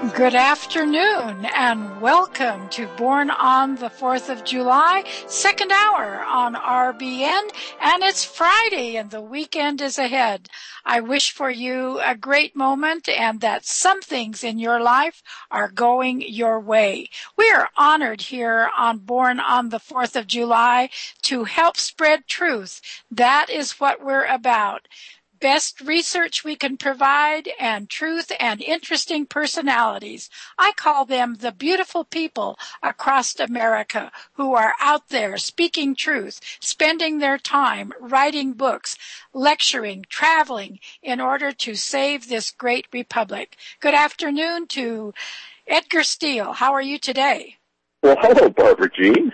Good afternoon and welcome to Born on the 4th of July, second hour on RBN, and it's Friday and the weekend is ahead. I wish for you a great moment and that some things in your life are going your way. We are honored here on Born on the 4th of July to help spread truth. That is what we're about. Best research we can provide, and truth and interesting personalities. I call them the beautiful people across America who are out there speaking truth, spending their time writing books, lecturing, traveling in order to save this great republic. Good afternoon to Edgar Steele. How are you today? Well, hello, Barbara Jean.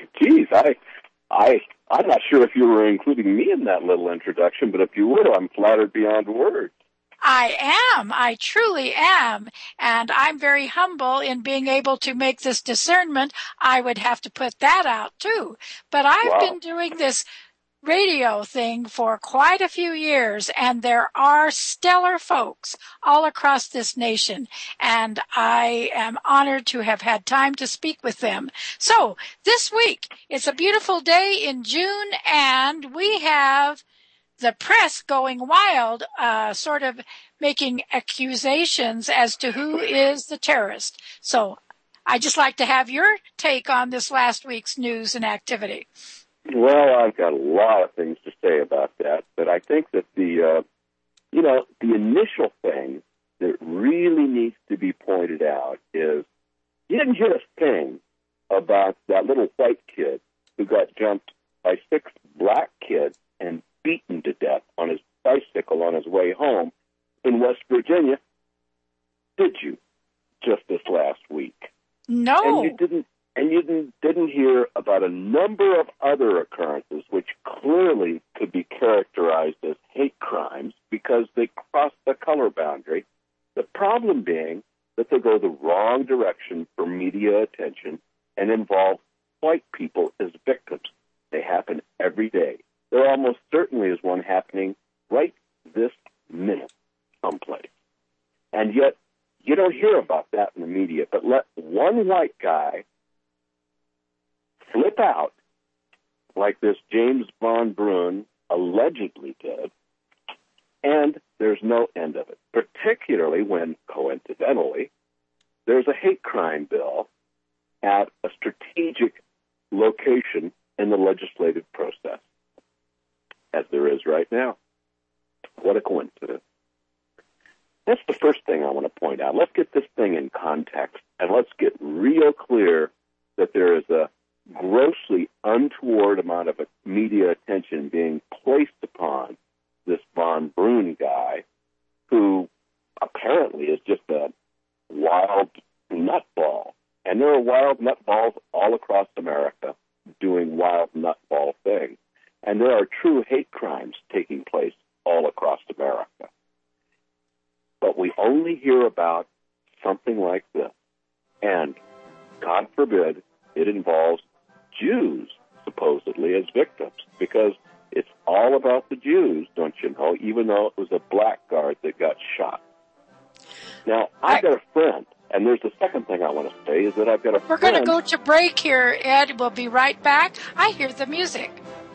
I'm not sure if you were including me in that little introduction, but if you would, I'm flattered beyond words. I truly am, and I'm very humble in being able to make this discernment. I would have to put that out too. But I've been doing this radio thing for quite a few years, and there are stellar folks all across this nation, and I am honored to have had time to speak with them. So this week, it's a beautiful day in June, and we have the press going wild, sort of making accusations as to who is the terrorist. So I'd just like to have your take on this last week's news and activity. Well, I've got a lot of things to say about that, but I think that the initial thing that really needs to be pointed out is you didn't hear a thing about that little white kid who got jumped by 6 black kids and beaten to death on his bicycle on his way home in West Virginia. Did you? Just this last week. No. And you didn't hear about a number of other occurrences which clearly could be characterized as hate crimes because they cross the color boundary. The problem being that they go the wrong direction for media attention and involve white people as victims. They happen every day. There almost certainly is one happening right this minute someplace. And yet, you don't hear about that in the media, but let one white guy flip out like this James Von Brun allegedly did, and there's no end of it, particularly when, coincidentally, there's a hate crime bill at a strategic location in the legislative process, as there is right now. What a coincidence. That's the first thing I want to point out. Let's get this thing in context, and let's get real clear that there is a grossly untoward amount of media attention being placed upon this Von Brun guy, who apparently is just a wild nutball. And there are wild nutballs all across America doing wild nutball things. And there are true hate crimes taking place all across America. But we only hear about something like this. And, God forbid, it involves Jews, supposedly, as victims, because it's all about the Jews, don't you know, even though it was a blackguard that got shot. Now, I've got a friend, and there's the second thing I want to say, is that I've got a friend. We're going to go to break here, Ed. We'll be right back. I hear the music.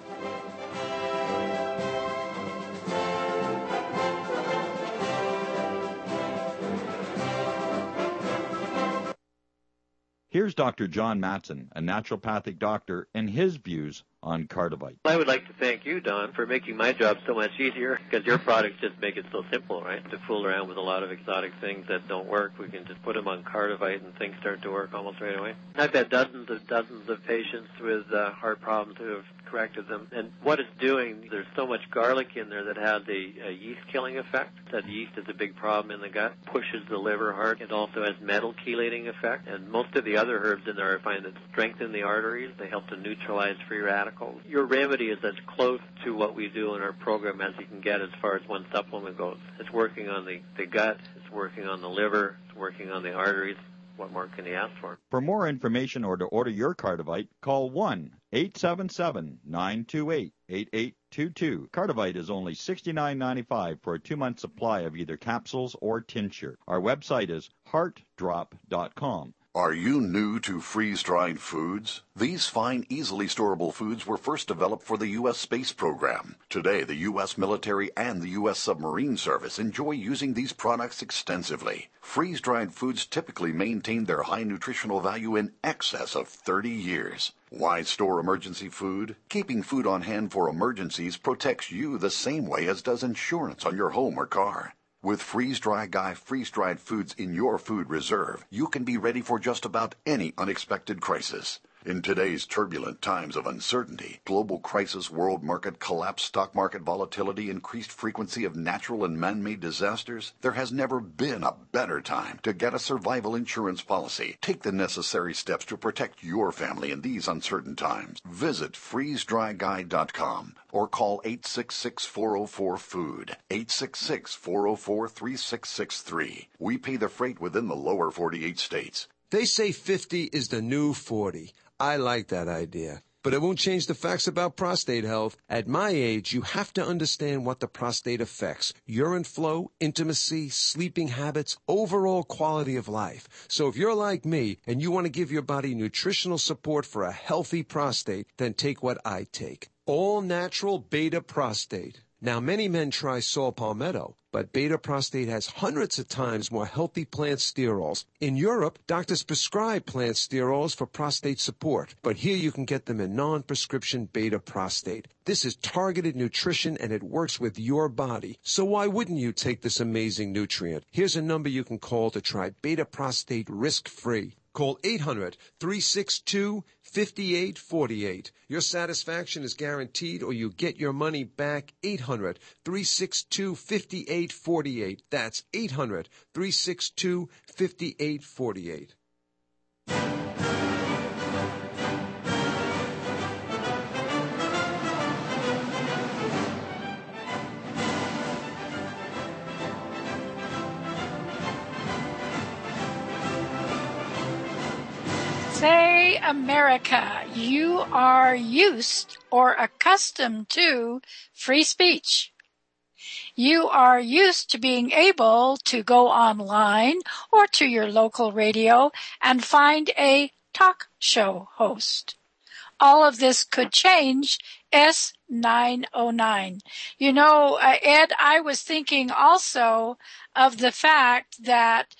Here's Dr. John Matson, a naturopathic doctor, and his views on Cardivite. I would like to thank you, Don, for making my job so much easier, because your products just make it so simple, right? To fool around with a lot of exotic things that don't work, we can just put them on Cardivite and things start to work almost right away. I've had dozens of patients with heart problems who have corrected them. And what it's doing, there's so much garlic in there that has a yeast-killing effect. That yeast is a big problem in the gut, pushes the liver hard. It also has metal chelating effect. And most of the other herbs in there I find that strengthen the arteries. They help to neutralize free radicals. Your remedy is as close to what we do in our program as you can get as far as one supplement goes. It's working on the gut. It's working on the liver. It's working on the arteries. what more can he ask for? For more information or to order your Cardivite, call 1-877-928-8822. Cardivite is only $69.95 for a 2-month supply of either capsules or tincture. Our website is heartdrop.com. Are you new to freeze-dried foods? These fine, easily storable foods were first developed for the U.S. space program. Today, the U.S. military and the U.S. submarine service enjoy using these products extensively. Freeze-dried foods typically maintain their high nutritional value in excess of 30 years. Why store emergency food? Keeping food on hand for emergencies protects you the same way as does insurance on your home or car. With Freeze-Dry Guy freeze-dried foods in your food reserve, you can be ready for just about any unexpected crisis. In today's turbulent times of uncertainty, global crisis, world market collapse, stock market volatility, increased frequency of natural and man-made disasters, there has never been a better time to get a survival insurance policy. Take the necessary steps to protect your family in these uncertain times. Visit freezedryguy.com or call 866-404-FOOD, 866-404-3663. We pay the freight within the lower 48 states. They say 50 is the new 40. I like that idea. But it won't change the facts about prostate health. At my age, you have to understand what the prostate affects. Urine flow, intimacy, sleeping habits, overall quality of life. So if you're like me and you want to give your body nutritional support for a healthy prostate, then take what I take. All natural beta prostate. Now, many men try saw palmetto, but beta prostate has hundreds of times more healthy plant sterols. In Europe, doctors prescribe plant sterols for prostate support, but here you can get them in non-prescription beta prostate. This is targeted nutrition, and it works with your body. So why wouldn't you take this amazing nutrient? Here's a number you can call to try beta prostate risk-free. Call 800-362-5848. Your satisfaction is guaranteed or you get your money back. 800-362-5848. That's 800-362-5848. Say, America, you are used or accustomed to free speech. You are used to being able to go online or to your local radio and find a talk show host. All of this could change S909. You know, Ed, I was thinking also of the fact that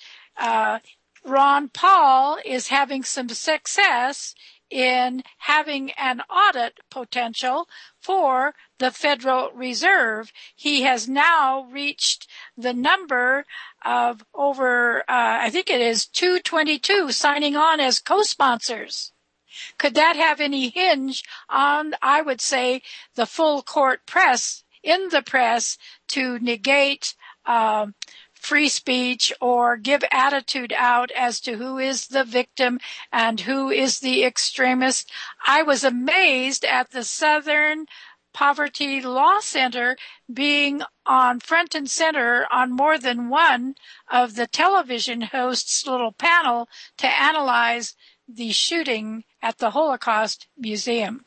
Ron Paul is having some success in having an audit potential for the Federal Reserve. He has now reached the number of over, I think it is 222 signing on as co-sponsors. Could that have any hinge on, I would say, the full court press, in the press, to negate free speech or give attitude out as to who is the victim and who is the extremist? I was amazed at the Southern Poverty Law Center being on front and center on more than one of the television hosts' little panel to analyze the shooting at the Holocaust Museum.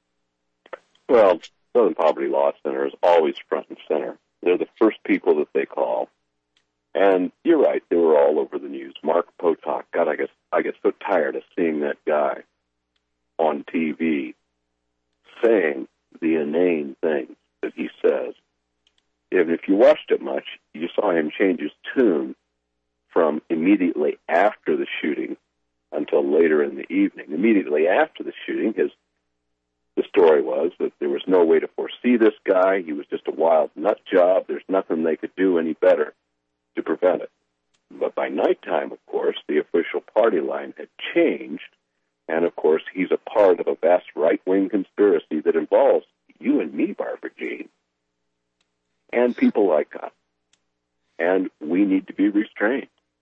Well, Southern Poverty Law Center is always front and center. They're the first people that they call. And you're right, they were all over the news. Mark Potok, God, I get so tired of seeing that guy on TV saying the inane things that he says. Even if you watched it much, you saw him change his tune from immediately after the shooting until later in the evening. Immediately after the shooting, the story was that there was no way to foresee this guy. He was just a wild nut job. There's nothing they could do any better to prevent it. But by nighttime, of course, the official party line had changed, and of course, he's a part of a vast right-wing conspiracy that involves you and me, Barbara Jean, and people like us. And we need to be restrained.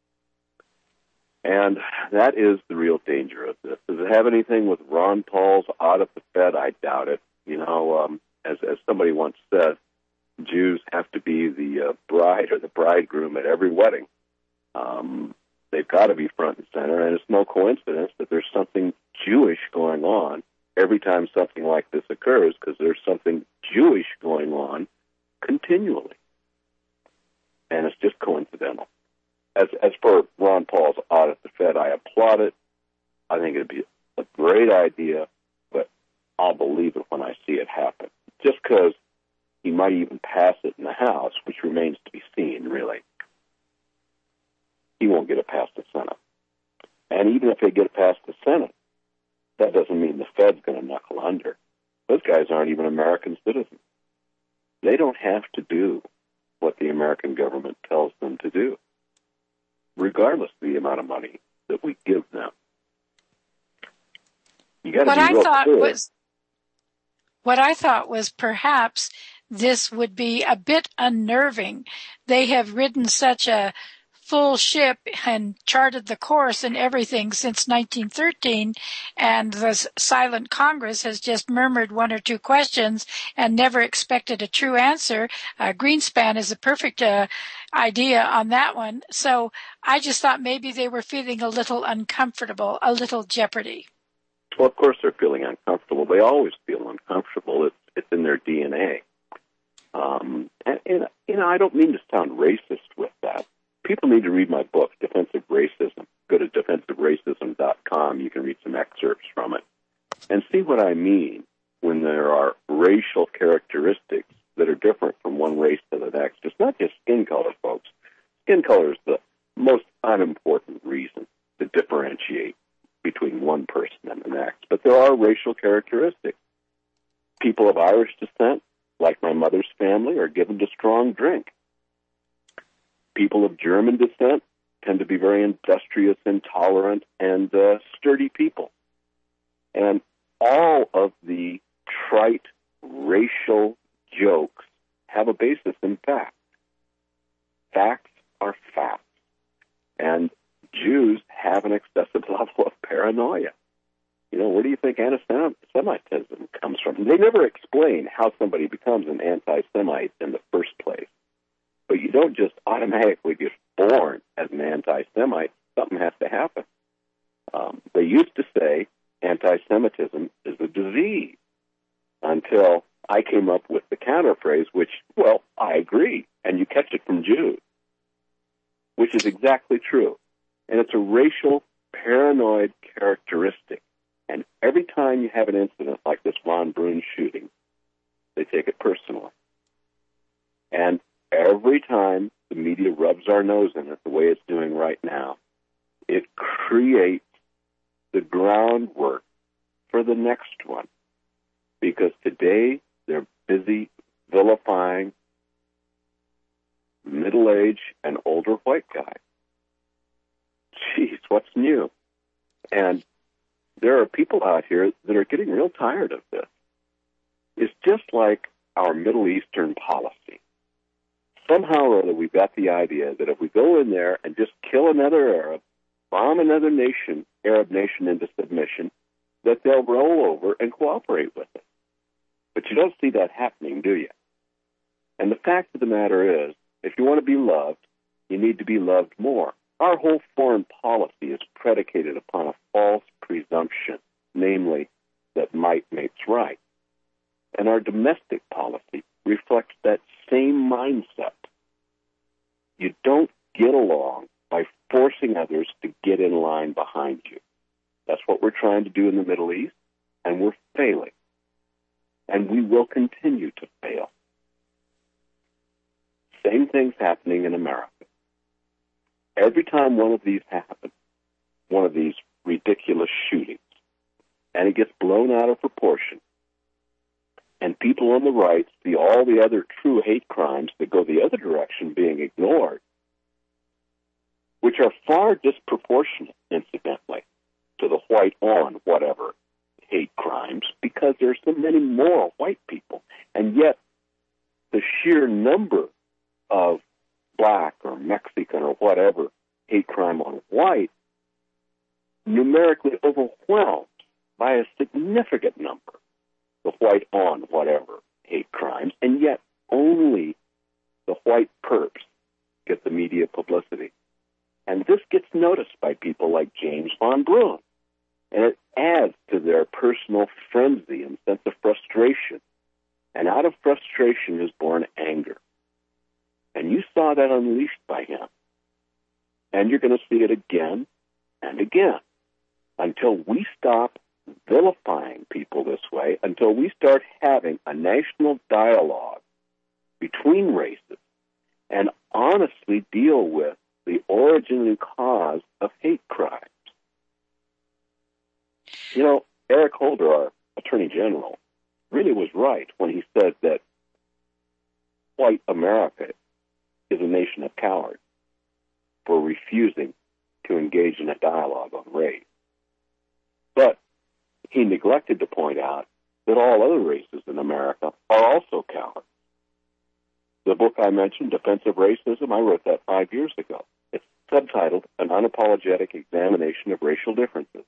And that is the real danger of this. Does it have anything with Ron Paul's audit the Fed? I doubt it. You know, as somebody once said, Jews have to be the bride or the bridegroom at every wedding. they've got to be front and center, and it's no coincidence that there's something Jewish going on every time something like this occurs, because there's something Jewish going on continually. And it's just coincidental. As for Ron Paul's audit the Fed, I applaud it. I think it'd be a great idea, but I'll believe it when I see it happen. Just because he might even pass it in the House, which remains to be seen, really. He won't get it past the Senate. And even if they get it past the Senate, that doesn't mean the Fed's going to knuckle under. Those guys aren't even American citizens. They don't have to do what the American government tells them to do, regardless of the amount of money that we give them. You got to be real clear. What I thought was perhaps this would be a bit unnerving. They have ridden such a full ship and charted the course and everything since 1913, and the silent Congress has just murmured one or two questions and never expected a true answer. Greenspan is a perfect idea on that one. So I just thought maybe they were feeling a little uncomfortable, a little jeopardy. Well, of course they're feeling uncomfortable. They always feel uncomfortable. It's in their DNA. And I don't mean to sound racist with that. People need to read my book, Defensive Racism. Go to defensiveracism.com. You can read some excerpts from it and see what I mean when there are racial characteristics that are different from one race to the next. It's not just skin color, folks. Skin color is the most unimportant reason to differentiate between one person and the next. But there are racial characteristics. People of Irish descent, like my mother's family, are given to strong drink. People of German descent tend to be very industrious, intolerant, and sturdy people. And all of the trite racial jokes have a basis in fact. Facts are facts. And Jews have an excessive level of paranoia. You know, where do you think anti-Semitism comes from? They never explain how somebody becomes an anti-Semite in the first place. But you don't just automatically get born as an anti-Semite. Something has to happen. They used to say anti-Semitism is a disease until I came up with the counterphrase, which, well, I agree, and you catch it from Jews, which is exactly true. And it's a racial paranoid characteristic. And every time you have an incident like this Von Brunn shooting, they take it personally. And every time the media rubs our nose in it the way it's doing right now, it creates the groundwork for the next one. Because today they're busy vilifying middle-aged and older white guys. Geez, what's new? And there are people out here that are getting real tired of this. It's just like our Middle Eastern policy. Somehow or other, we've got the idea that if we go in there and just kill another Arab, bomb another Arab nation into submission, that they'll roll over and cooperate with it. But you don't see that happening, do you? And the fact of the matter is, if you want to be loved, you need to be loved more. Our whole foreign policy is predicated upon a false presumption, namely that might makes right. And our domestic policy reflects that same mindset. You don't get along by forcing others to get in line behind you. That's what we're trying to do in the Middle East, and we're failing. And we will continue to fail. Same thing's happening in America. Every time one of these happens, one of these ridiculous shootings, and it gets blown out of proportion, and people on the right see all the other true hate crimes that go the other direction being ignored, which are far disproportionate, incidentally, to the white on whatever hate crimes, because there's so many more white people, and yet the sheer number of black or Mexican or whatever hate crime on white numerically overwhelmed by a significant number the white on whatever hate crimes, and yet only the white perps get the media publicity. And this gets noticed by people like James von Bruin. And it adds to their personal frenzy and sense of frustration. And out of frustration is born anger. And you saw that unleashed by him. And you're going to see it again and again until we stop vilifying people this way, until we start having a national dialogue between races and honestly deal with the origin and cause of hate crimes. You know, Eric Holder, our Attorney General, really was right when he said that white America is a nation of cowards for refusing to engage in a dialogue on race. But he neglected to point out that all other races in America are also cowards. The book I mentioned, Defense of Racism, I wrote that 5 years ago. It's subtitled An Unapologetic Examination of Racial Differences.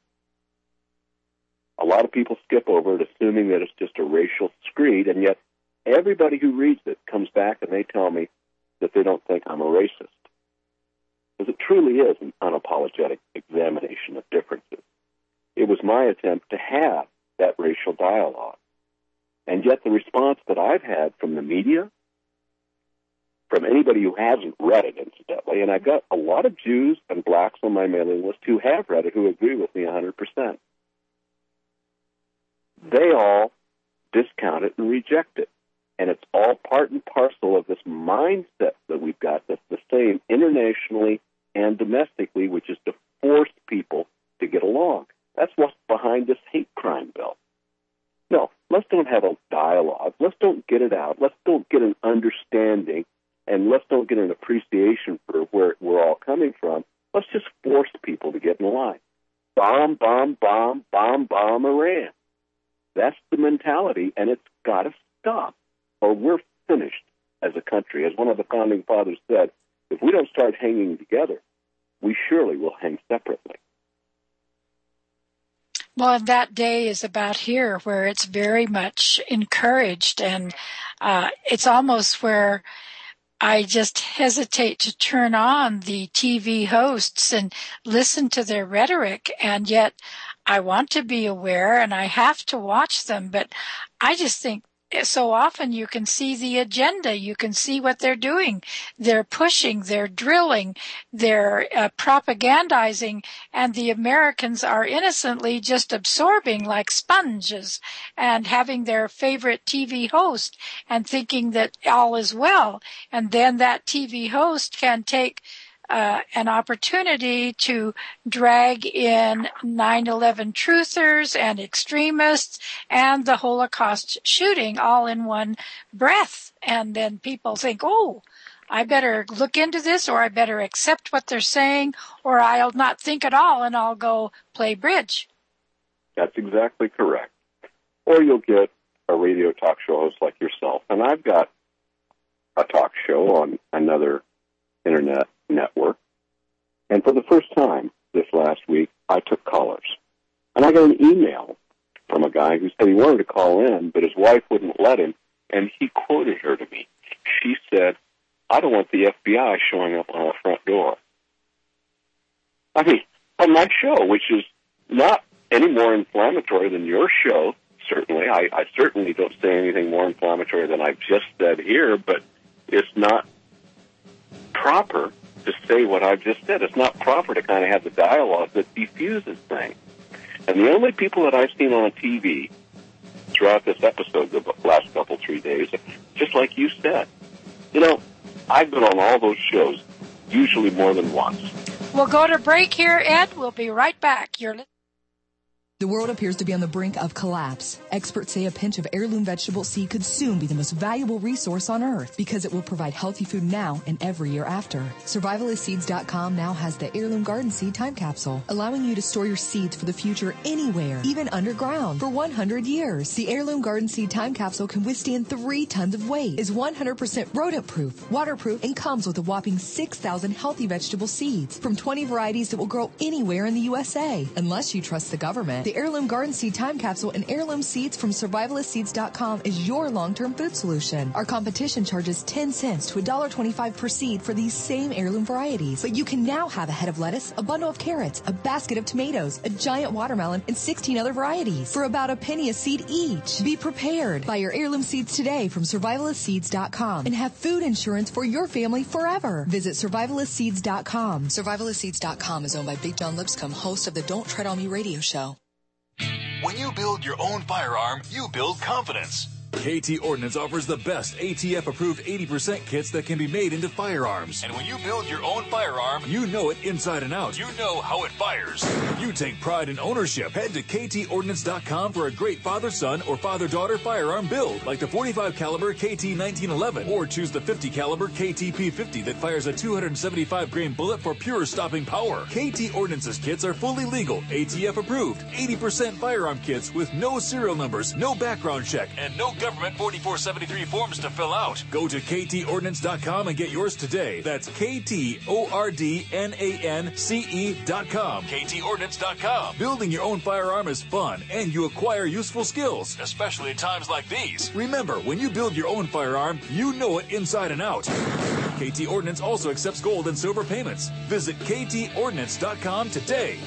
A lot of people skip over it, assuming that it's just a racial screed, and yet everybody who reads it comes back and they tell me that they don't think I'm a racist. Because it truly is an unapologetic examination of differences. It was my attempt to have that racial dialogue. And yet the response that I've had from the media, from anybody who hasn't read it, incidentally, and I've got a lot of Jews and blacks on my mailing list who have read it, who agree with me 100%. They all discount it and reject it. And it's all part and parcel of this mindset that we've got that's the same internationally and domestically, which is to force people to get along. That's what's behind this hate crime bill. No, let's don't have a dialogue. Let's don't get it out. Let's don't get an understanding, and let's don't get an appreciation for where we're all coming from. Let's just force people to get in line. Bomb, bomb, bomb, bomb, bomb Iran. That's the mentality, and it's got to stop, or we're finished as a country. As one of the founding fathers said, if we don't start hanging together, we surely will hang separately. Well, and that day is about here, where it's very much encouraged, and it's almost where I just hesitate to turn on the TV hosts and listen to their rhetoric, and yet I want to be aware and I have to watch them, but I just think so often you can see the agenda. You can see what they're doing. They're pushing, they're drilling, they're propagandizing, and the Americans are innocently just absorbing like sponges and having their favorite TV host and thinking that all is well. And then that TV host can take an opportunity to drag in 9/11 truthers and extremists and the Holocaust shooting all in one breath. And then people think, oh, I better look into this, or I better accept what they're saying, or I'll not think at all and I'll go play bridge. That's exactly correct. Or you'll get a radio talk show host like yourself. And I've got a talk show on another internet network. And for the first time this last week, I took callers. And I got an email from a guy who said he wanted to call in, but his wife wouldn't let him, and he quoted her to me. She said, I don't want the FBI showing up on our front door. I mean, on my show, which is not any more inflammatory than your show, certainly. I certainly don't say anything more inflammatory than I've just said here, but it's not proper to say what I've just said. It's not proper to kind of have the dialogue that diffuses things. And the only people that I've seen on TV throughout this episode, the last couple, 3 days, just like you said, you know, I've been on all those shows, usually more than once. We'll go to break here, Ed. We'll be right back. The world appears to be on the brink of collapse. Experts say a pinch of heirloom vegetable seed could soon be the most valuable resource on Earth because it will provide healthy food now and every year after. Survivalistseeds.com now has the Heirloom Garden Seed Time Capsule, allowing you to store your seeds for the future anywhere, even underground, for 100 years. The Heirloom Garden Seed Time Capsule can withstand 3 tons of weight, is 100% rodent-proof, waterproof, and comes with a whopping 6,000 healthy vegetable seeds from 20 varieties that will grow anywhere in the USA. Unless you trust the government, The Heirloom Garden Seed Time Capsule and Heirloom Seeds from SurvivalistSeeds.com is your long-term food solution. Our competition charges 10 cents to $1.25 per seed for these same heirloom varieties. But you can now have a head of lettuce, a bundle of carrots, a basket of tomatoes, a giant watermelon, and 16 other varieties for about a penny a seed each. Be prepared. Buy your heirloom seeds today from SurvivalistSeeds.com and have food insurance for your family forever. Visit SurvivalistSeeds.com. SurvivalistSeeds.com is owned by Big John Lipscomb, host of the Don't Tread on Me radio show. When you build your own firearm, you build confidence. KT Ordnance offers the best ATF-approved 80% kits that can be made into firearms. And when you build your own firearm, you know it inside and out. You know how it fires. You take pride in ownership. Head to KTOrdnance.com for a great father-son or father-daughter firearm build, like the 45 caliber KT-1911, or choose the 50 caliber KT-P50 that fires a 275 grain bullet for pure stopping power. KT Ordnance's kits are fully legal, ATF-approved, 80% firearm kits with no serial numbers, no background check, and no government 4473 forms to fill out. Go to KTOrdnance.com and get yours today. That's KTOrdnance.com. KTOrdnance.com. Building your own firearm is fun, and you acquire useful skills, especially at times like these. Remember, when you build your own firearm, you know it inside and out. KT Ordnance also accepts gold and silver payments. Visit KTOrdnance.com today.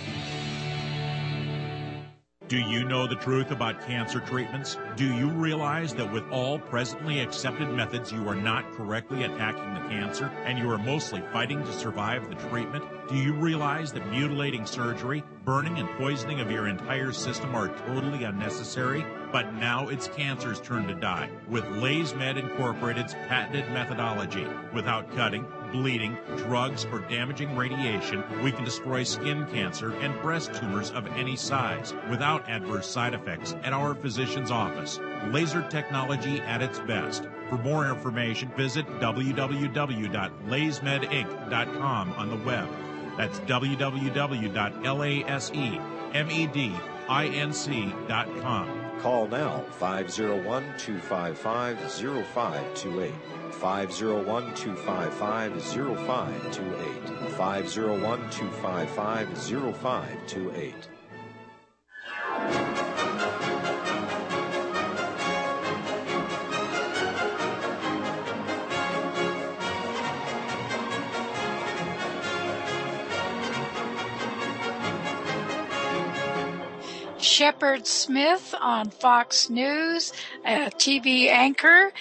Do you know the truth about cancer treatments? Do you realize that with all presently accepted methods, you are not correctly attacking the cancer, and you are mostly fighting to survive the treatment? Do you realize that mutilating surgery, burning and poisoning of your entire system are totally unnecessary? But now it's cancer's turn to die with LaysMed Incorporated's patented methodology. Without cutting, bleeding, drugs, or damaging radiation, we can destroy skin cancer and breast tumors of any size without adverse side effects at our physician's office. Laser technology at its best. For more information, visit www.laysmedinc.com on the web. That's www.lasemedinc.com. Call now, 501-255-0528. 501-255-0528. 501-255-0528. Shepard Smith on Fox News, a TV anchor.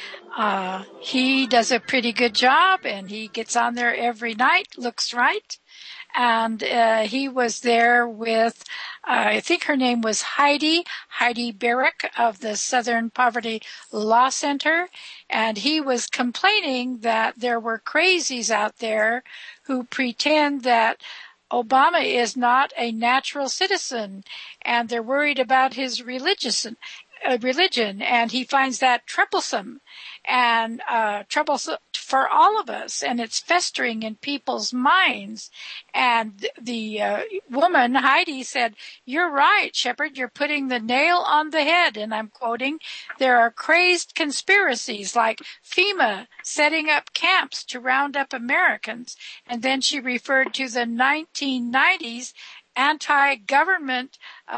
He does a pretty good job, and he gets on there every night, looks right. And he was there with, I think her name was Heidi Barrick of the Southern Poverty Law Center. And he was complaining that there were crazies out there who pretend that Obama is not a natural citizen, and they're worried about his religion, and he finds that troublesome and troublesome for all of us, and it's festering in people's minds. And the woman, Heidi, said, "You're right, Shepard, you're putting the nail on the head," and I'm quoting, "There are crazed conspiracies like FEMA setting up camps to round up Americans," and then she referred to the 1990s anti-government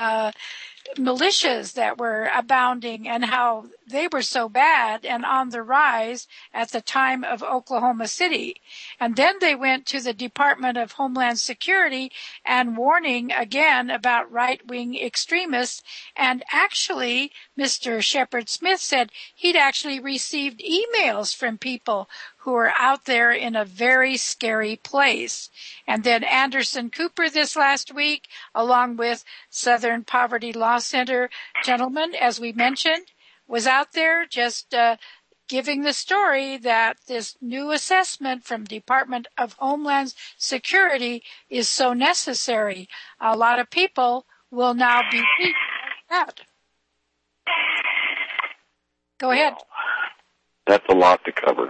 militias that were abounding and how they were so bad and on the rise at the time of Oklahoma City. And then they went to the Department of Homeland Security and warning again about right-wing extremists. And actually, Mr. Shepard Smith said he'd actually received emails from people who are out there in a very scary place. And then Anderson Cooper this last week, along with Southern Poverty Law Center gentleman, as we mentioned, was out there just giving the story that this new assessment from Department of Homeland Security is so necessary. A lot of people will now be weak like that. Go ahead. That's a lot to cover.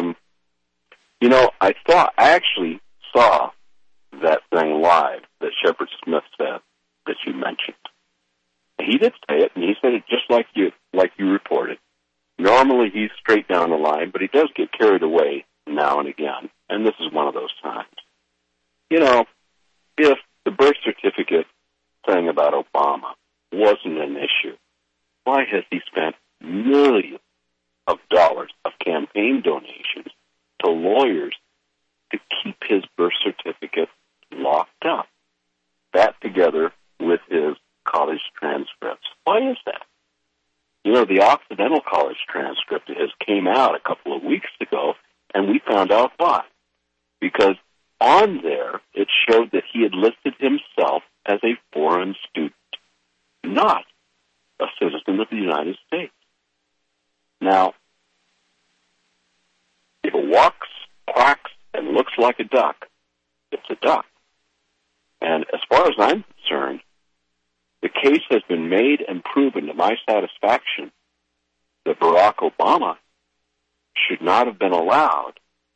I actually saw that thing live that Shepard Smith said that you mentioned. He did say it, and he said it just like you reported. Normally he's straight down the line, but he does get carried away now and again, and this is one of those times. If the birth certificate thing about Obama wasn't an issue, why has he spent millions of dollars of campaign donations to lawyers to keep his birth certificate locked up? That together with his college transcripts. Why is that? You know, the Occidental College transcript came out a couple of weeks ago, and we found out why. Because on there, it showed that he had listed himself as a foreign student, not a citizen of the United States. Now, if it walks, quacks, and looks like a duck, it's a duck. And as far as I'm concerned, the case has been made and proven to my satisfaction that Barack Obama should not have been allowed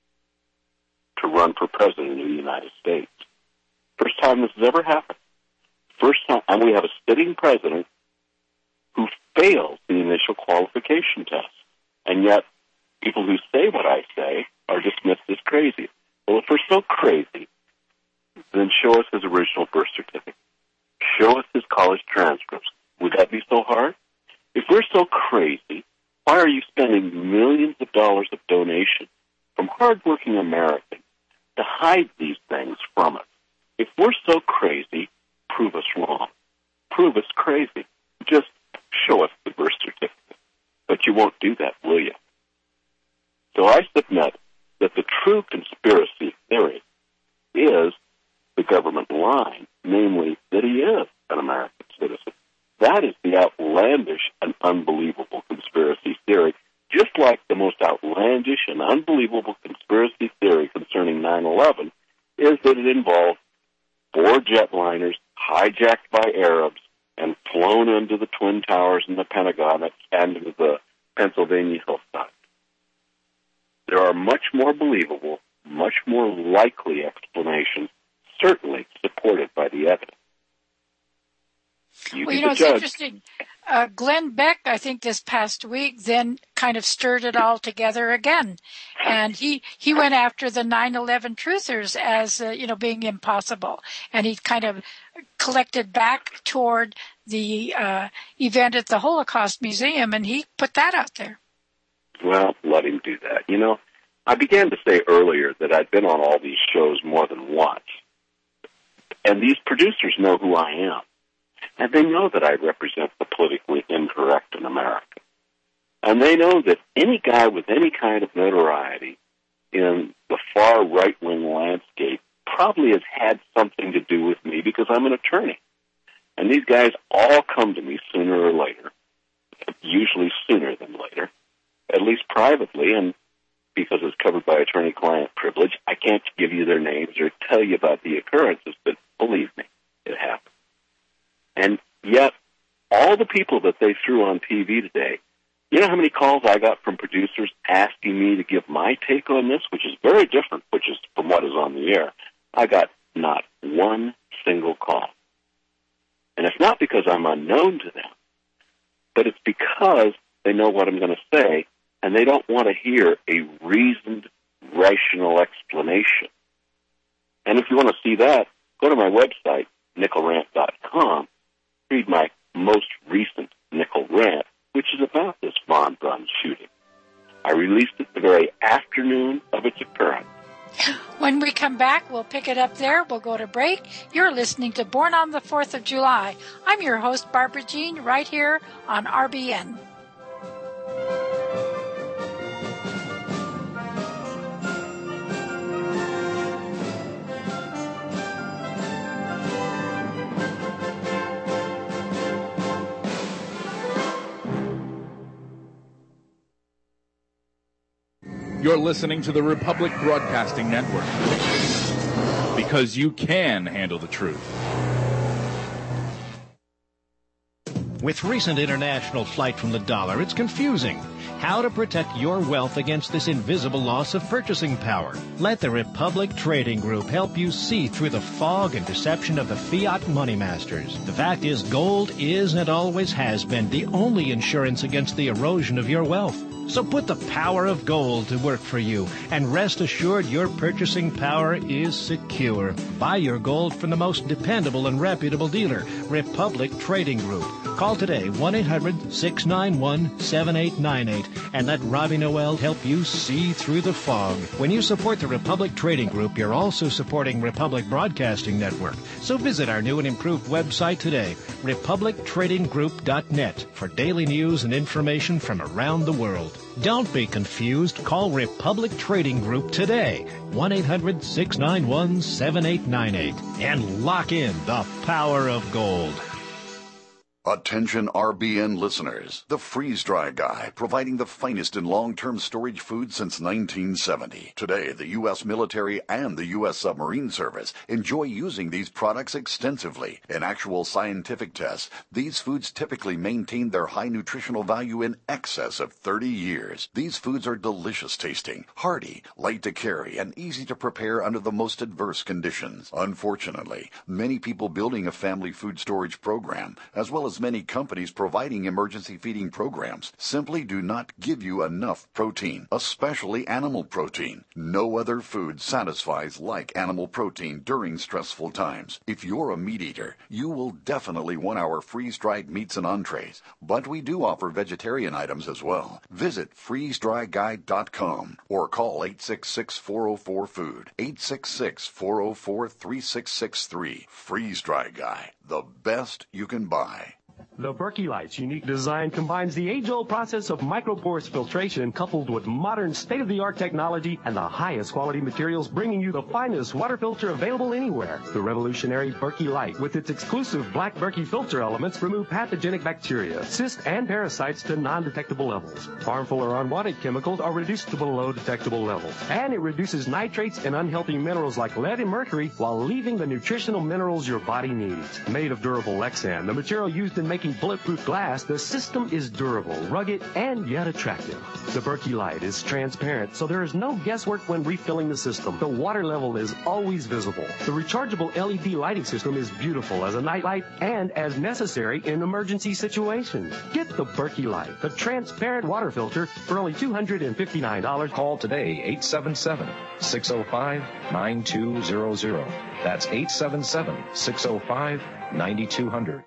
to run for president of the United States. First time this has ever happened. First time, and we have a sitting president who fails the initial qualification test. And yet, people who say what I say are dismissed as crazy. Well, if we're so crazy, then show us his original birth certificate. Show us his college transcripts. Would that be so hard? If we're so crazy, why are you spending millions of dollars of donation from hardworking Americans to hide these things from us? If we're so crazy, prove us wrong. Prove us crazy. Just show us the birth certificate. But you won't do that, will you? So I submit that the true conspiracy theory is the government line, namely that he is an American citizen. That is the outlandish and unbelievable conspiracy theory, just like the most outlandish and unbelievable conspiracy theory concerning 9/11 is that it involved 4 jetliners hijacked by Arabs and flown into the Twin Towers and the Pentagon and into the Pennsylvania hillside. There are much more believable, much more likely explanations, certainly supported by the evidence. Well, you know, it's interesting. Glenn Beck, I think this past week, then kind of stirred it all together again. And he went after the 9/11 truthers as, being impossible. And he kind of collected back toward the event at the Holocaust Museum, and he put that out there. Well, let him do that. You know, I began to say earlier that I'd been on all these shows more than once. And these producers know who I am. And they know that I represent the politically incorrect in America. And they know that any guy with any kind of notoriety in the far right-wing landscape probably has had something to do with me because I'm an attorney. And these guys all come to me sooner or later, usually sooner than later, at least privately, and because it's covered by attorney-client privilege, I can't give you their names or tell you about the occurrences, but believe me, it happened. And yet, all the people that they threw on TV today, you know how many calls I got from producers asking me to give my take on this, which is very different, which is from what is on the air. I got not one single call. And it's not because I'm unknown to them, but it's because they know what I'm going to say, and they don't want to hear a reasoned, rational explanation. And if you want to see that, go to my website, nickelrant.com, read my most recent Nickel Rant, which is about this Von Brunn shooting. I released it the very afternoon of its occurrence. When we come back, we'll pick it up there. We'll go to break. You're listening to Born on the 4th of July. I'm your host, Barbara Jean, right here on RBN. You're listening to the Republic Broadcasting Network, because you can handle the truth. With recent international flight from the dollar, it's confusing. How to protect your wealth against this invisible loss of purchasing power. Let the Republic Trading Group help you see through the fog and deception of the fiat money masters. The fact is, gold is and always has been the only insurance against the erosion of your wealth. So put the power of gold to work for you, and rest assured your purchasing power is secure. Buy your gold from the most dependable and reputable dealer, Republic Trading Group. Call today, 1-800-691-7898, and let Robbie Noel help you see through the fog. When you support the Republic Trading Group, you're also supporting Republic Broadcasting Network. So visit our new and improved website today, republictradinggroup.net, for daily news and information from around the world. Don't be confused. Call Republic Trading Group today, 1-800-691-7898, and lock in the power of gold. Attention RBN listeners. The Freeze Dry Guy, providing the finest in long-term storage food since 1970. Today, the U.S. military and the U.S. submarine service enjoy using these products extensively. In actual scientific tests, these foods typically maintain their high nutritional value in excess of 30 years. These foods are delicious tasting, hearty, light to carry, and easy to prepare under the most adverse conditions. Unfortunately, many people building a family food storage program, as well as many companies providing emergency feeding programs, simply do not give you enough protein, especially animal protein. No other food satisfies like animal protein during stressful times. If you're a meat eater, you will definitely want our freeze-dried meats and entrees, but we do offer vegetarian items as well. Visit freezedryguide.com or call 866-404-FOOD, 866-404-3663. Freeze Dry Guy, the best you can buy. The Berkey Light's unique design combines the age-old process of micropores filtration coupled with modern state-of-the-art technology and the highest quality materials, bringing you the finest water filter available anywhere. The revolutionary Berkey Light, with its exclusive black Berkey filter elements, remove pathogenic bacteria, cysts, and parasites to non-detectable levels. Harmful or unwanted chemicals are reduced to below detectable levels. And it reduces nitrates and unhealthy minerals like lead and mercury while leaving the nutritional minerals your body needs. Made of durable Lexan, the material used in making bulletproof glass, the system is durable, rugged, and yet attractive. The Berkey Light is transparent, so there is no guesswork when refilling the system. The water level is always visible. The rechargeable LED lighting system is beautiful as a nightlight and as necessary in emergency situations. Get the Berkey Light, the transparent water filter, for only $259. Call today, 877-605-9200. That's 877-605-9200.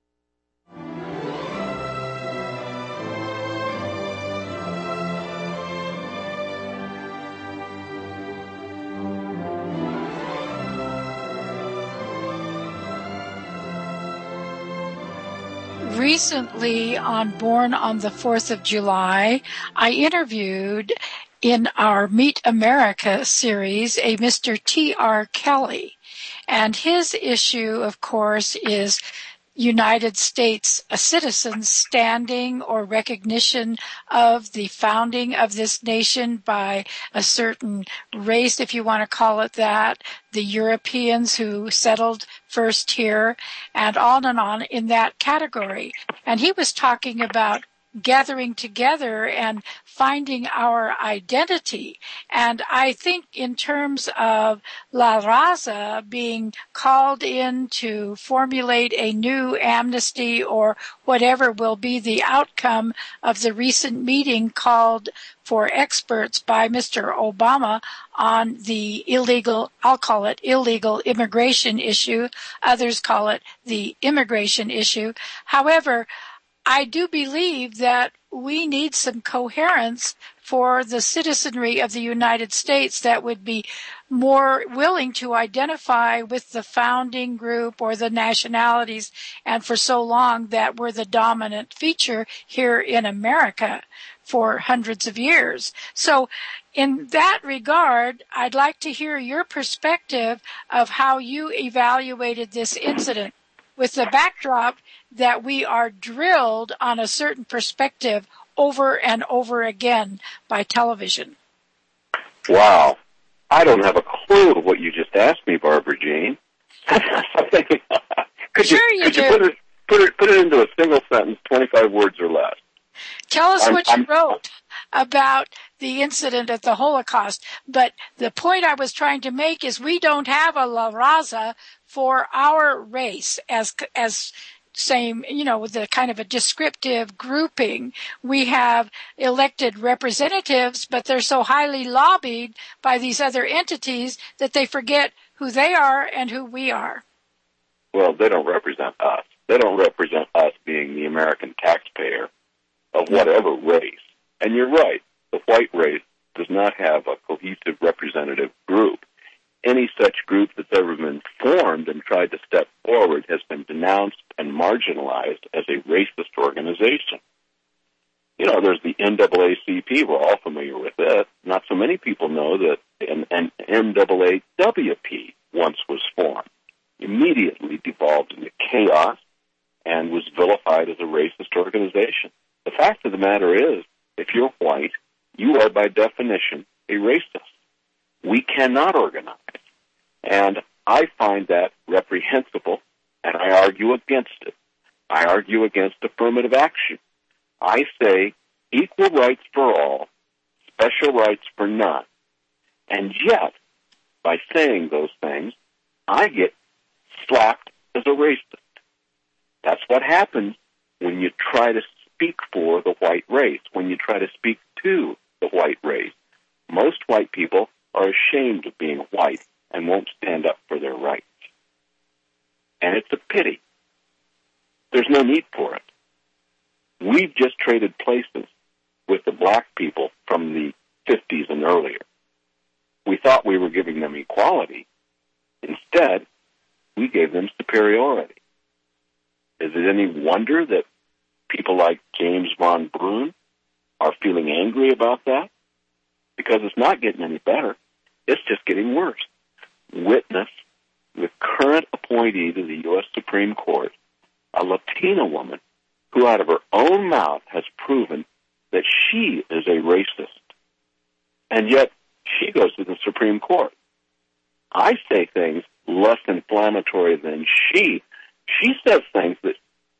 Recently on Born on the 4th of July, I interviewed in our Meet America series a Mr. T.R. Kelly. And his issue, of course, is United States citizens' standing or recognition of the founding of this nation by a certain race, if you want to call it that, the Europeans who settled first here, and on in that category. And he was talking about gathering together and finding our identity. And I think in terms of La Raza being called in to formulate a new amnesty or whatever will be the outcome of the recent meeting called for experts by Mr. Obama on the illegal, I'll call it illegal immigration issue. Others call it the immigration issue. However, I do believe that we need some coherence for the citizenry of the United States that would be more willing to identify with the founding group or the nationalities, and for so long that were the dominant feature here in America for hundreds of years. So in that regard, I'd like to hear your perspective of how you evaluated this incident with the backdrop that we are drilled on a certain perspective over and over again by television. Wow. I don't have a clue what you just asked me, Barbara Jean. Could you do. Put it into a single sentence, 25 words or less? Tell us what you wrote about the incident at the Holocaust. But the point I was trying to make is we don't have a La Raza for our race as same, with the kind of a descriptive grouping. We have elected representatives, but they're so highly lobbied by these other entities that they forget who they are and who we are. Well, they don't represent us. They don't represent us being the American taxpayer of whatever race. And you're right, the white race does not have a cohesive representative group. Any such group that's ever been formed and tried to step forward has been denounced and marginalized as a racist organization. There's the NAACP. We're all familiar with it. Not so many people know that an NAAWP once was formed, immediately devolved into chaos, and was vilified as a racist organization. The fact of the matter is, if you're white, you are by definition a racist. We cannot organize. And I find that reprehensible, and I argue against it. I argue against affirmative action. I say equal rights for all, special rights for none. And yet, by saying those things, I get slapped as a racist. That's what happens when you try to speak for the white race, when you try to speak to the white race. Most white people are ashamed of being white and won't stand up for their rights. And it's a pity. There's no need for it. We've just traded places with the black people from the 50s and earlier. We thought we were giving them equality. Instead, we gave them superiority. Is it any wonder that people like James von Brunn are feeling angry about that? Because it's not getting any better. It's just getting worse. Witness the current appointee to the U.S. Supreme Court, a Latina woman who out of her own mouth has proven that she is a racist. And yet she goes to the Supreme Court. I say things less inflammatory than she. She says things that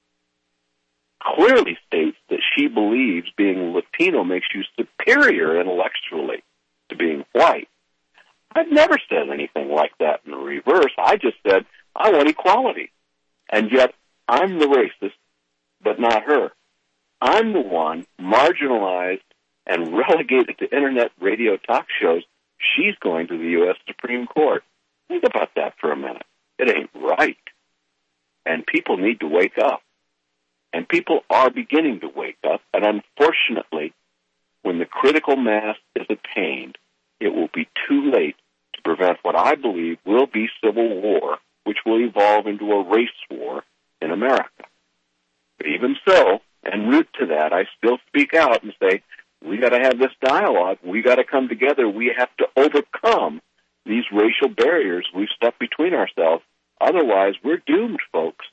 clearly states that she believes being Latino makes you superior intellectually to being white. I've never said anything like that in the reverse. I just said, I want equality. And yet, I'm the racist, but not her. I'm the one marginalized and relegated to internet radio talk shows. She's going to the U.S. Supreme Court. Think about that for a minute. It ain't right. And people need to wake up. And people are beginning to wake up. And unfortunately, when the critical mass is attained, it will be too late to prevent what I believe will be civil war, which will evolve into a race war in America. But even so, en route to that, I still speak out and say, we got to have this dialogue. We got to come together. We have to overcome these racial barriers we've stuck between ourselves. Otherwise, we're doomed, folks.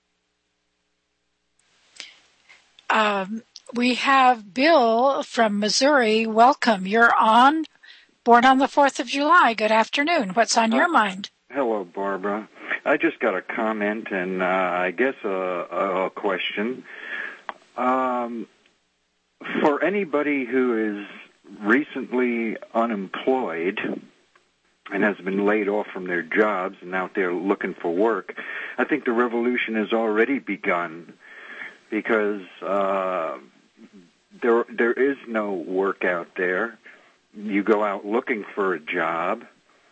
We have Bill from Missouri. Welcome. You're on Born on the 4th of July. Good afternoon. What's on your mind? Hello, Barbara. I just got a comment and I guess a question. For anybody who is recently unemployed and has been laid off from their jobs and out there looking for work, I think the revolution has already begun because there is no work out there. You go out looking for a job,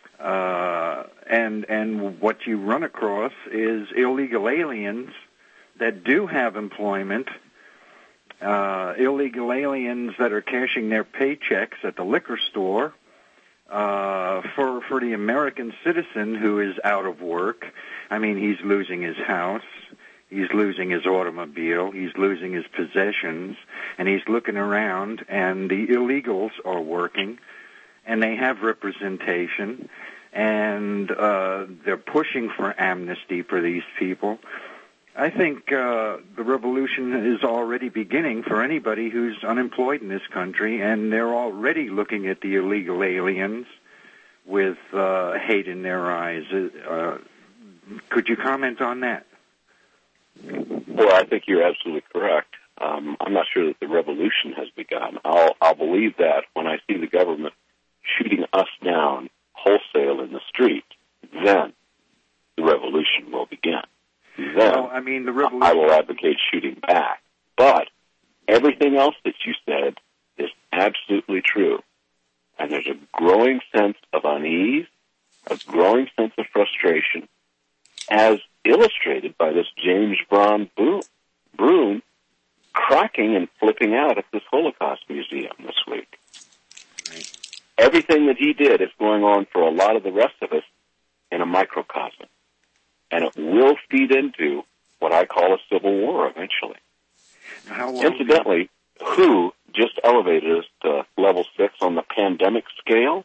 and what you run across is illegal aliens that do have employment, illegal aliens that are cashing their paychecks at the liquor store. For the American citizen who is out of work, I mean, he's losing his house, he's losing his automobile, he's losing his possessions, and he's looking around, and the illegals are working, and they have representation, and they're pushing for amnesty for these people. I think the revolution is already beginning for anybody who's unemployed in this country, and they're already looking at the illegal aliens with hate in their eyes. Could you comment on that? Well, I think you're absolutely correct. I'm not sure that the revolution has begun. I'll believe that when I see the government shooting us down wholesale in the street. Then the revolution will begin. then well, I mean, the revolution... I will advocate shooting back. But everything else that you said is absolutely true. And there's a growing sense of unease, a growing sense of frustration, as illustrated by this James Von Brun cracking and flipping out at this Holocaust Museum this week. Right. Everything that he did is going on for a lot of the rest of us in a microcosm. And it will feed into what I call a civil war eventually. Incidentally, WHO just elevated us to level 6 on the pandemic scale.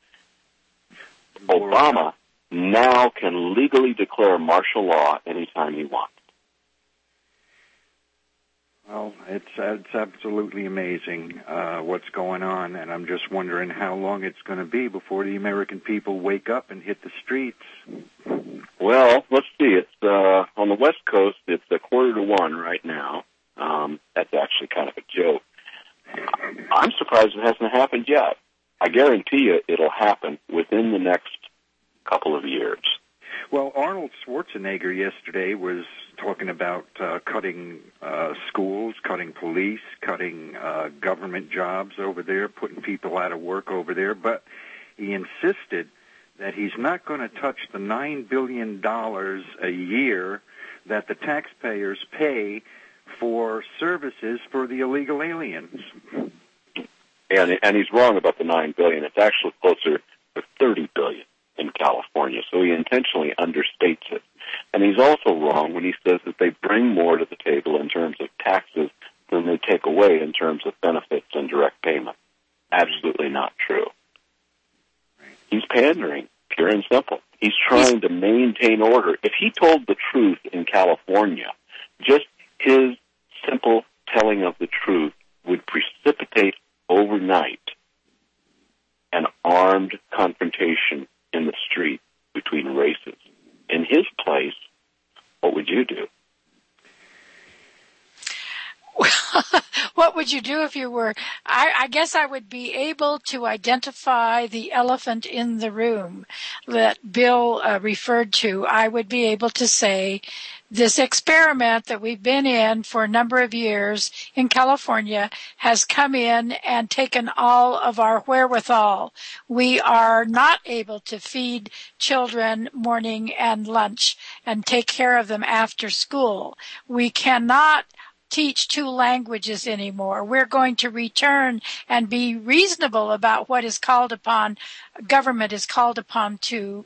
Obama now can legally declare martial law anytime he wants. Well, it's absolutely amazing what's going on, and I'm just wondering how long it's going to be before the American people wake up and hit the streets. Well, let's see. It's on the West Coast. It's 1:45 right now. That's actually kind of a joke. I'm surprised it hasn't happened yet. I guarantee you it'll happen within the next couple of years. Well, Arnold Schwarzenegger yesterday was talking about cutting schools, cutting police, cutting government jobs over there, putting people out of work over there, but he insisted that he's not going to touch the $9 billion a year that the taxpayers pay for services for the illegal aliens. And he's wrong about the $9 billion. It's actually closer to $30 billion in California, so he intentionally understates it. And he's also wrong when he says that they bring more to the table in terms of taxes than they take away in terms of benefits and direct payment. Absolutely not true. He's pandering, pure and simple. He's trying to maintain order. If he told the truth in California, just his simple telling of the truth would precipitate overnight an armed confrontation in the street between races. In his place, what would you do? What would you do if you were? I guess I would be able to identify the elephant in the room that Bill referred to. I would be able to say, this experiment that we've been in for a number of years in California has come in and taken all of our wherewithal. We are not able to feed children morning and lunch and take care of them after school. We cannot teach 2 languages anymore. We're going to return and be reasonable about what is called upon, government is called upon to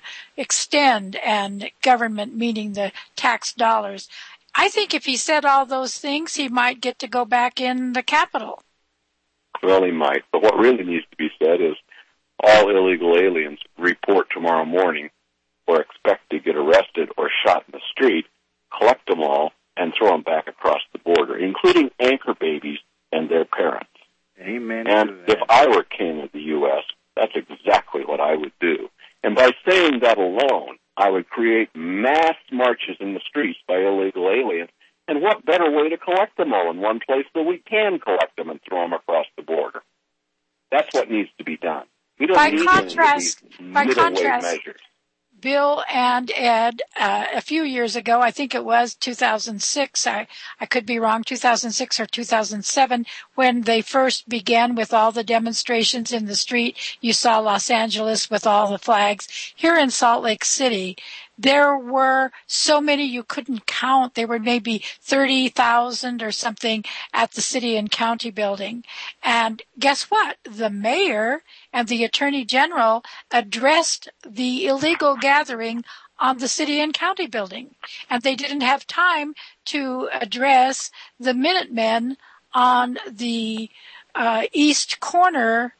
extend, and government meaning the tax dollars. I think if he said all those things, he might get to go back in the Capitol. Well, he might. But what really needs to be said is all illegal aliens report tomorrow morning or expect to get arrested or shot in the street, collect them all, and throw them back across the border, including anchor babies and their parents. Amen. And if I were king of the U.S., that's exactly what I would do. And by saying that alone, I would create mass marches in the streets by illegal aliens. And what better way to collect them all in one place than we can collect them and throw them across the border? That's what needs to be done. We don't need any of these middleweight measures. Bill and Ed, a few years ago, I think it was 2006, I could be wrong, 2006 or 2007, when they first began with all the demonstrations in the street. You saw Los Angeles with all the flags. Here in Salt Lake City, there were so many you couldn't count. There were maybe 30,000 or something at the city and county building. And guess what? The mayor and the attorney general addressed the illegal gathering on the city and county building. And they didn't have time to address the Minutemen on the northeast corner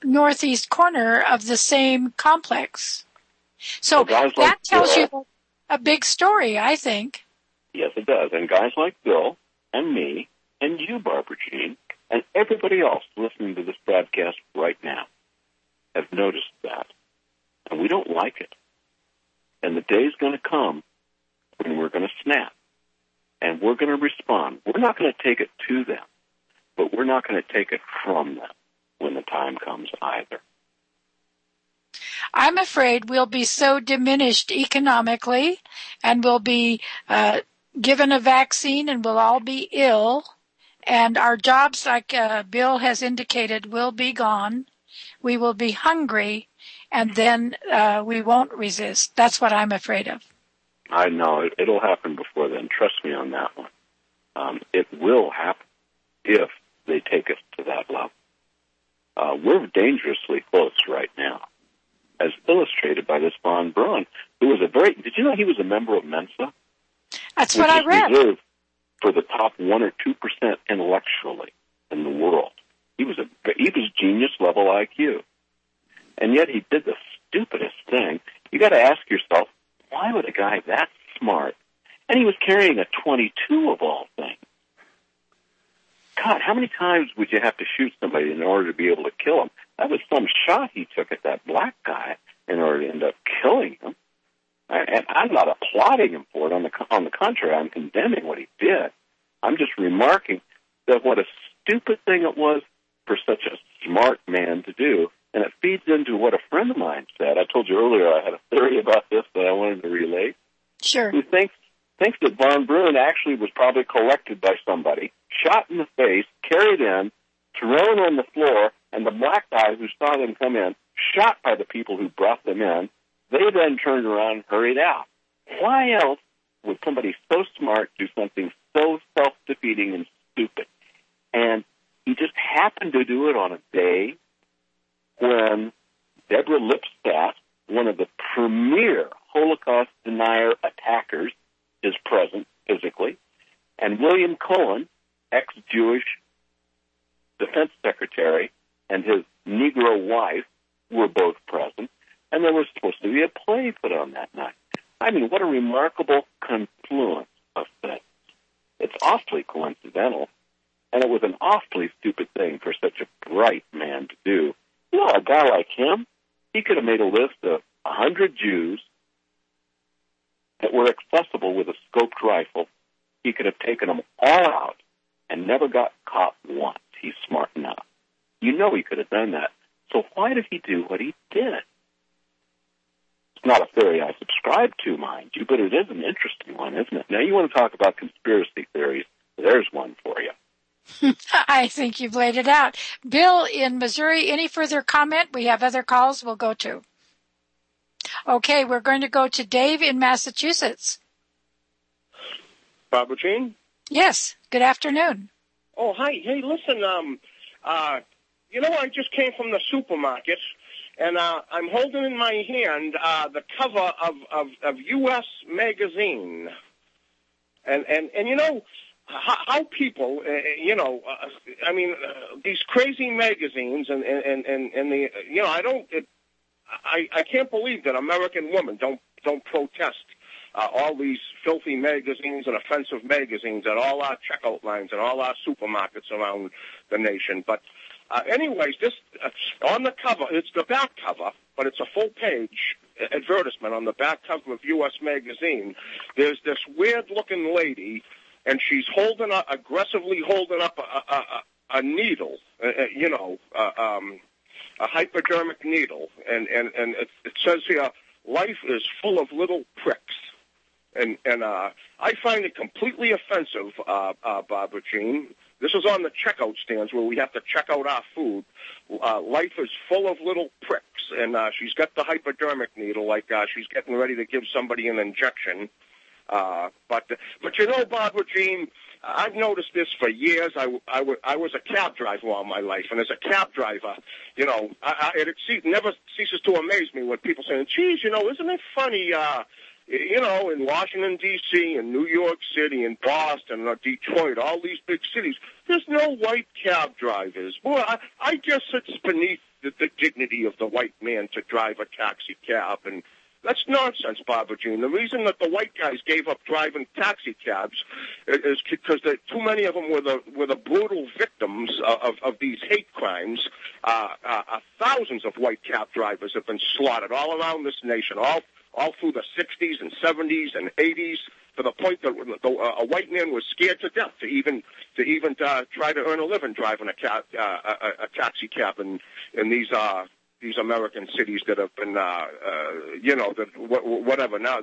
of the same complex. So that tells you a big story, I think. Yes, it does. And guys like Bill and me and you, Barbara Jean, and everybody else listening to this broadcast right now have noticed that. And we don't like it. And the day's going to come when we're going to snap. And we're going to respond. We're not going to take it to them, but we're not going to take it from them when the time comes either. I'm afraid we'll be so diminished economically, and we'll be given a vaccine, and we'll all be ill, and our jobs, like Bill has indicated, will be gone. We will be hungry, and then we won't resist. That's what I'm afraid of. I know. It'll happen before then. Trust me on that one. It will happen if they take us to that level. We're dangerously close right now, as illustrated by this von Braun, who was did you know he was a member of Mensa? That's what I read. Reserved for the top 1 or 2% intellectually in the world. He was genius level IQ. And yet he did the stupidest thing. You got to ask yourself, why would a guy that smart? And he was carrying a .22 of all things. God, how many times would you have to shoot somebody in order to be able to kill him? That was some shot he took at that black guy in order to end up killing him. And I'm not applauding him for it. On the contrary, I'm condemning what he did. I'm just remarking that what a stupid thing it was for such a smart man to do. And it feeds into what a friend of mine said. I told you earlier I had a theory about this that I wanted to relate. Sure. Who thinks that von Braun actually was probably collected by somebody, shot in the face, carried in, thrown on the floor, and the black guy who saw them come in, shot by the people who brought them in. They then turned around and hurried out. Why else would somebody so smart do something so self-defeating and stupid? And he just happened to do it on a day when Deborah Lipstadt, one of the premier Holocaust denier attackers, is present physically, and William Cohen, ex-Jewish defense secretary, and his Negro wife were both present, and there was supposed to be a play put on that night. I mean, what a remarkable confluence of things. It's awfully coincidental, and it was an awfully stupid thing for such a bright man to do. You know, a guy like him, he could have made a list of 100 Jews that were accessible with a scoped rifle. He could have taken them all out and never got caught once. He's smart enough. You know he could have done that. So why did he do what he did? It's not a theory I subscribe to, mind you, but it is an interesting one, isn't it? Now, you want to talk about conspiracy theories. There's one for you. I think you've laid it out. Bill in Missouri, any further comment? We have other calls we'll go to. Okay, we're going to go to Dave in Massachusetts. Barbara Jean? Yes, good afternoon. Oh, hi. Hey, listen, I just came from the supermarket, and I'm holding in my hand the cover of U.S. Magazine. And you know, how people, these crazy magazines and the, I can't believe that American women don't protest all these filthy magazines and offensive magazines at all our checkout lines and all our supermarkets around the nation. But anyways, this on the cover, it's the back cover, but it's a full-page advertisement on the back cover of U.S. Magazine. There's this weird-looking lady, and she's aggressively holding up a needle, a hypodermic needle, and it says here, life is full of little pricks. And I find it completely offensive, Barbara Jean. This is on the checkout stands where we have to check out our food. Life is full of little pricks, and she's got the hypodermic needle like she's getting ready to give somebody an injection. But you know, Barbara Jean, I've noticed this for years. I was a cab driver all my life, and as a cab driver, it never ceases to amaze me when people say, geez, isn't it funny, in Washington, D.C., and New York City, and Boston, and Detroit, all these big cities, there's no white cab drivers. Boy, I guess it's beneath the dignity of the white man to drive a taxi cab, and that's nonsense, Barbara Jean. The reason that the white guys gave up driving taxi cabs is because too many of them were the brutal victims of these hate crimes. Thousands of white cab drivers have been slaughtered all around this nation, all through the 60s and 70s and 80s, to the point that a white man was scared to death to even try to earn a living driving a taxi cab in these these American cities that have been, whatever. Now,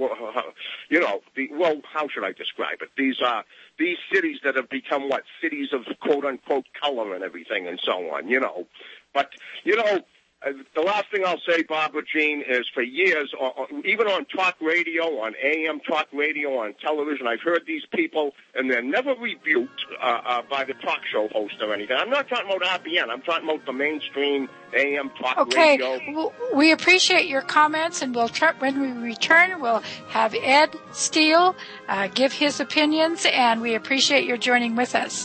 how should I describe it? These cities that have become cities of quote unquote color and everything and so on. But the last thing I'll say, Barbara Jean, is for years, even on talk radio, on AM talk radio, on television, I've heard these people, and they're never rebuked by the talk show host or anything. I'm not talking about RBN. I'm talking about the mainstream AM talk radio. Okay, we appreciate your comments, and when we return, we'll have Ed Steele give his opinions, and we appreciate your joining with us.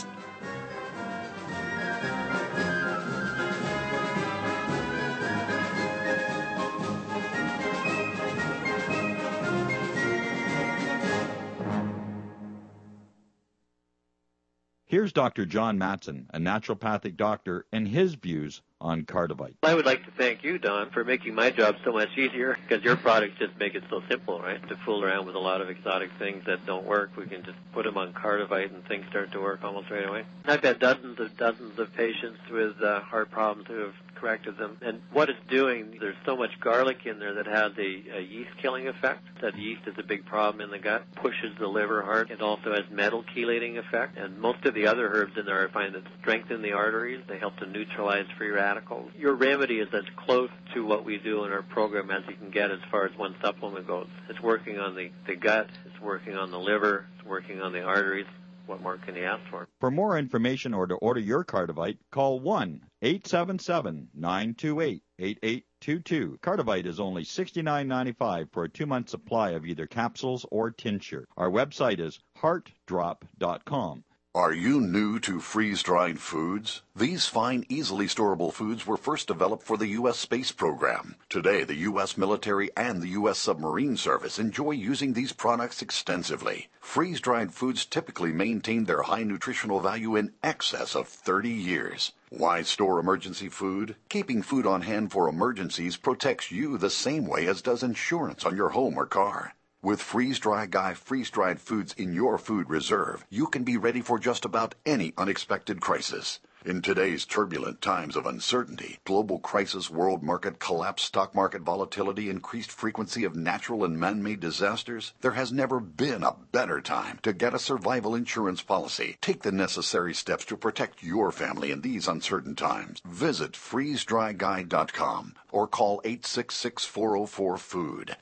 Here's Dr. John Matson, a naturopathic doctor, and his views on Cardivite. I would like to thank you, Don, for making my job so much easier, because your products just make it so simple, right? To fool around with a lot of exotic things that don't work, we can just put them on Cardivite and things start to work almost right away. I've had dozens of patients with heart problems who have corrected them. And what it's doing, there's so much garlic in there that has a yeast-killing effect. That yeast is a big problem in the gut, pushes the liver hard. It also has metal chelating effect. And most of the other herbs in there I find that strengthen the arteries. They help to neutralize free radicals. Your remedy is as close to what we do in our program as you can get as far as one supplement goes. It's working on the gut, it's working on the liver, it's working on the arteries. What more can you ask for? For more information or to order your Cardivite, call 1-877-928-8822. Cardivite is only $69.95 for a 2-month supply of either capsules or tincture. Our website is heartdrop.com. Are you new to freeze-dried foods? These fine, easily storable foods were first developed for the U.S. space program. Today, the U.S. military and the U.S. submarine service enjoy using these products extensively. Freeze-dried foods typically maintain their high nutritional value in excess of 30 years. Why store emergency food? Keeping food on hand for emergencies protects you the same way as does insurance on your home or car. With Freeze-Dry Guy freeze-dried foods in your food reserve, you can be ready for just about any unexpected crisis. In today's turbulent times of uncertainty, global crisis, world market collapse, stock market volatility, increased frequency of natural and man-made disasters, there has never been a better time to get a survival insurance policy. Take the necessary steps to protect your family in these uncertain times. Visit freezedryguy.com or call 866-404-FOOD,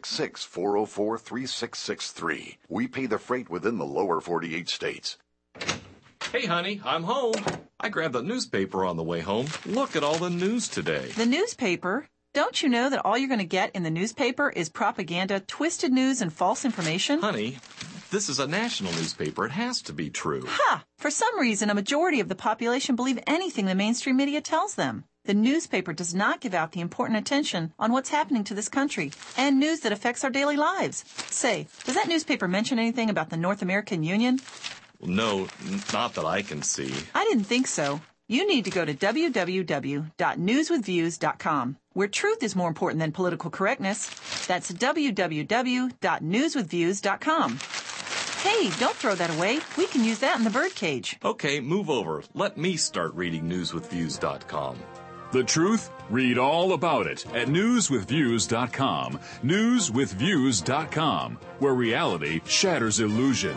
866-404-3663. We pay the freight within the lower 48 states. Hey, honey, I'm home. I grabbed the newspaper on the way home. Look at all the news today. The newspaper? Don't you know that all you're going to get in the newspaper is propaganda, twisted news, and false information? Honey, this is a national newspaper. It has to be true. Ha! For some reason, a majority of the population believe anything the mainstream media tells them. The newspaper does not give out the important attention on what's happening to this country and news that affects our daily lives. Say, does that newspaper mention anything about the North American Union? No, not that I can see. I didn't think so. You need to go to www.newswithviews.com, where truth is more important than political correctness. That's www.newswithviews.com. Hey, don't throw that away. We can use that in the birdcage. Okay, move over. Let me start reading newswithviews.com. The truth? Read all about it at newswithviews.com. Newswithviews.com, where reality shatters illusion.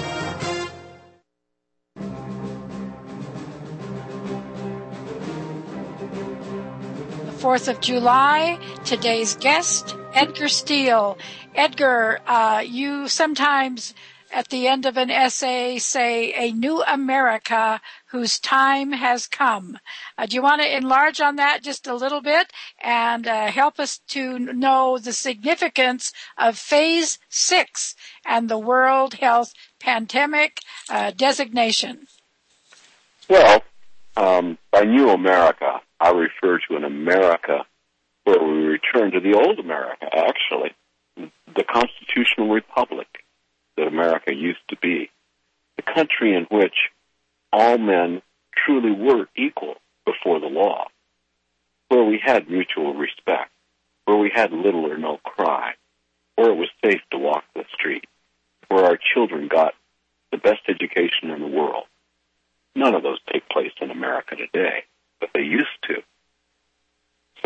4th of July. Today's guest, Edgar Steele. Edgar, you sometimes at the end of an essay say a new America whose time has come. Do you want to enlarge on that just a little bit and help us to know the significance of Phase 6 and the World Health Pandemic designation? Well, by new America, I refer to an America where we return to the old America, actually, the constitutional republic that America used to be, the country in which all men truly were equal before the law, where we had mutual respect, where we had little or no crime, where it was safe to walk the street, where our children got the best education in the world. None of those take place in America today, but they used to.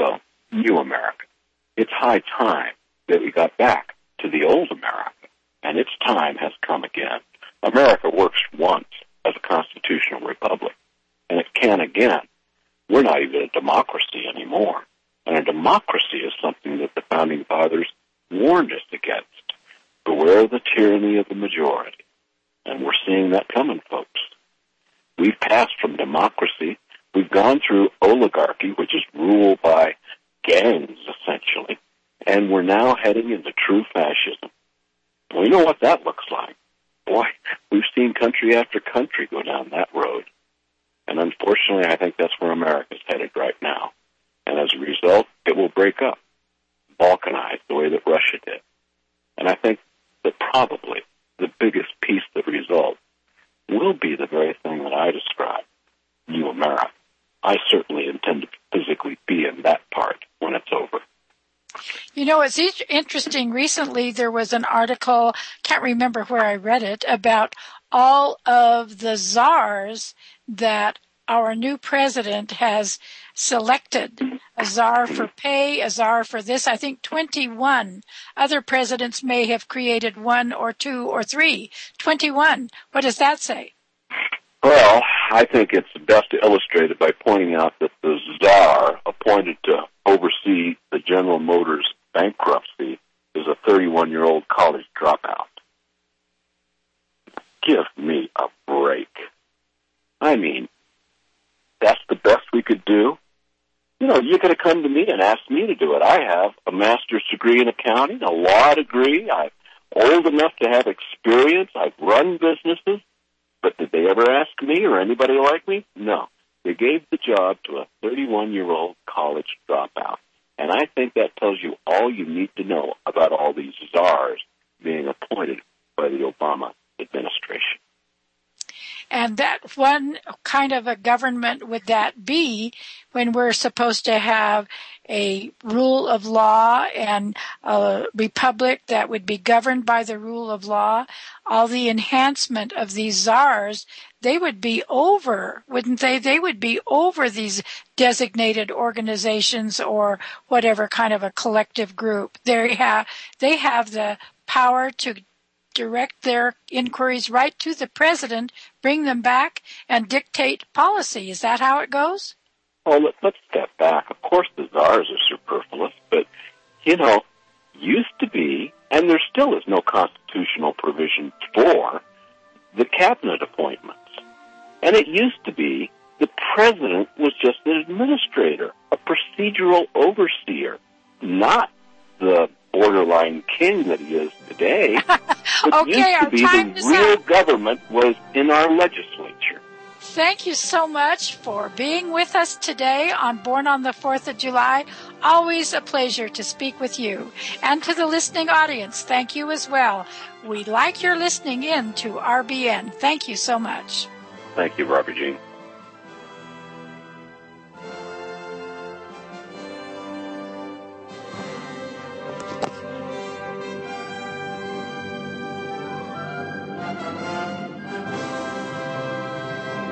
high time that we got back to the old America, and its time has come again. America works once as a constitutional republic, and it can again. We're not even a democracy anymore, and a democracy is something that the Founding Fathers warned us against. Beware the tyranny of the majority, and we're seeing that coming, folks. We've passed from democracy. We've gone through oligarchy, which is ruled by gangs, essentially, and we're now heading into true fascism. We know what that looks like. Boy, we've seen country after country go down that road. And unfortunately, I think that's where America's headed right now. And as a result, it will break up, balkanize the way that Russia did. And I think that probably the biggest piece that results will be the very thing that I described, New America. I certainly intend to physically be in that part when it's over. You know, it's interesting. Recently, there was an article, can't remember where I read it, about all of the czars that our new president has selected. A czar for pay, a czar for this. I think 21. Other presidents may have created 1 or 2 or 3. 21. What does that say? Well, I think it's best illustrated by pointing out that the czar appointed to oversee the General Motors bankruptcy is a 31-year-old college dropout. Give me a break. I mean, that's the best we could do? You know, you could have come to me and asked me to do it. I have a master's degree in accounting, a law degree. I'm old enough to have experience. I've run businesses. But did they ever ask me or anybody like me? No. They gave the job to a 31-year-old college dropout. And I think that tells you all you need to know about all these czars being appointed by the Obama administration. And that one kind of a government would that be when we're supposed to have a rule of law and a republic that would be governed by the rule of law? All the enhancement of these czars, they would be over, wouldn't they? They would be over these designated organizations or whatever kind of a collective group. They have the power to direct their inquiries right to the president, bring them back, and dictate policy. Is that how it goes? Oh, let's step back. Of course the czars are superfluous, but, you know, used to be, and there still is no constitutional provision for, the cabinet appointments. And it used to be the president was just an administrator, a procedural overseer, not the borderline king that he is today. It used to be the real government was in our legislature. Thank you so much for being with us today on Born on the 4th of July. Always a pleasure to speak with you. And to the listening audience, thank you as well. We like your listening in to RBN. Thank you so much. Thank you, Barbara Jean.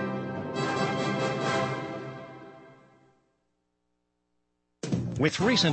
With recent